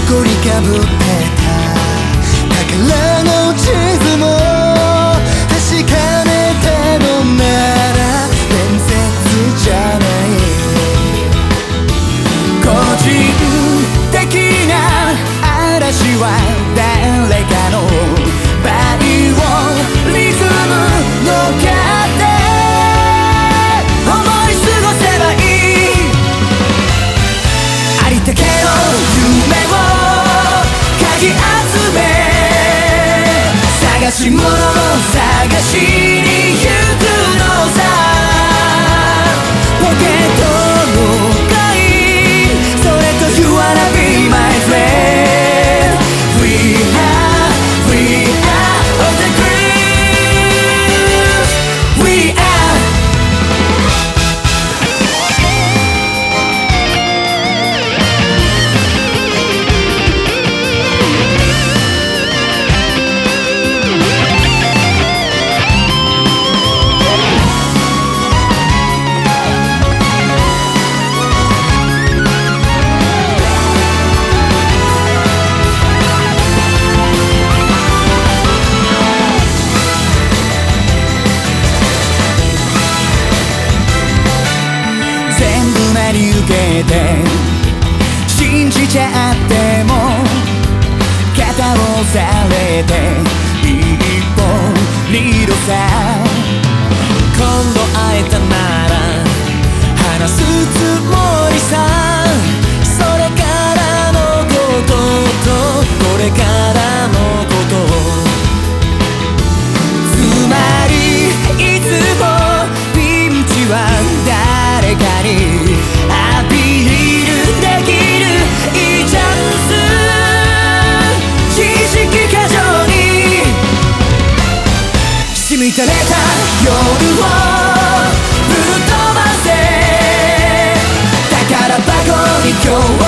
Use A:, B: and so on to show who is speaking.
A: 埃かぶってた宝の地図も確かめたのなら伝説じゃない個人的な嵐は誰かのバイオリズム乗っかって思い過ごせばいいありったけの夢をかき集め探し物を探しに行くのさポケットの鍵それと You wanna be my friend We are of the dreams We are真に受けて信じちゃっても肩を押されて一本リードさ今度会えたなら話すつもりさそれからのこととこれからのことつまりいつもピンチは誰かにアピールできるいいチャンス知識過剰に染み垂れた夜をぶっ飛ばせ宝箱に今日